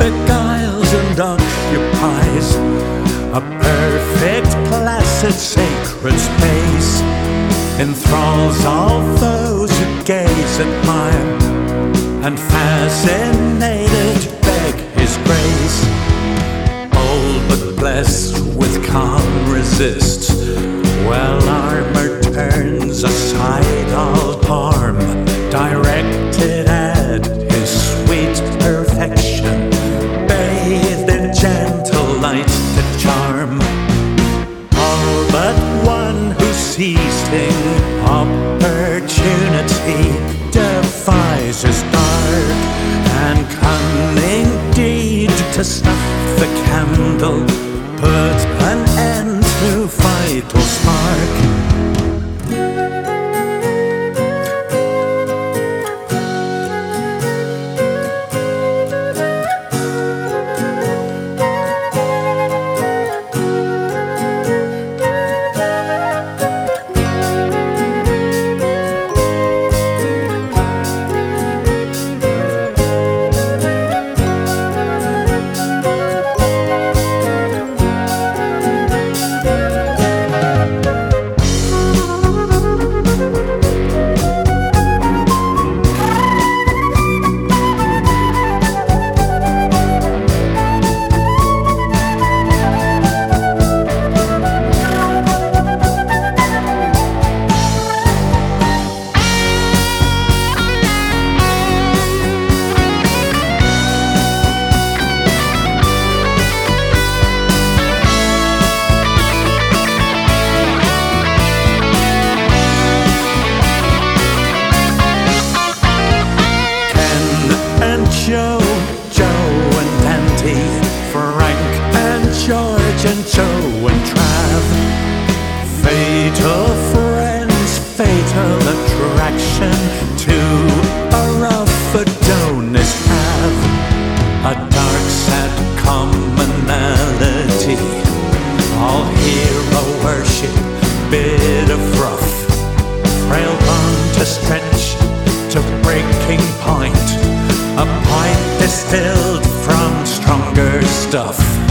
beguiles and occupies a perfect, placid, sacred space, enthralls all those who gaze, admire, and fascinated beg his grace. Old but blessed with calm resists, well armored turns aside all harm, directed at his sweet perfection, bathed in gentle light to charm. All but one who seizing opportunity defies his dark and cunning deed to snuff the candle, put an end to vital spark. Joe and Dante, Frank and George and Joe and Trav, fatal friends, fatal attraction to a rough Adonis have, a dark sad commonality, all hero worship, bit of rough, frail bond to stretch to breaking point, a pint distilled from stronger stuff.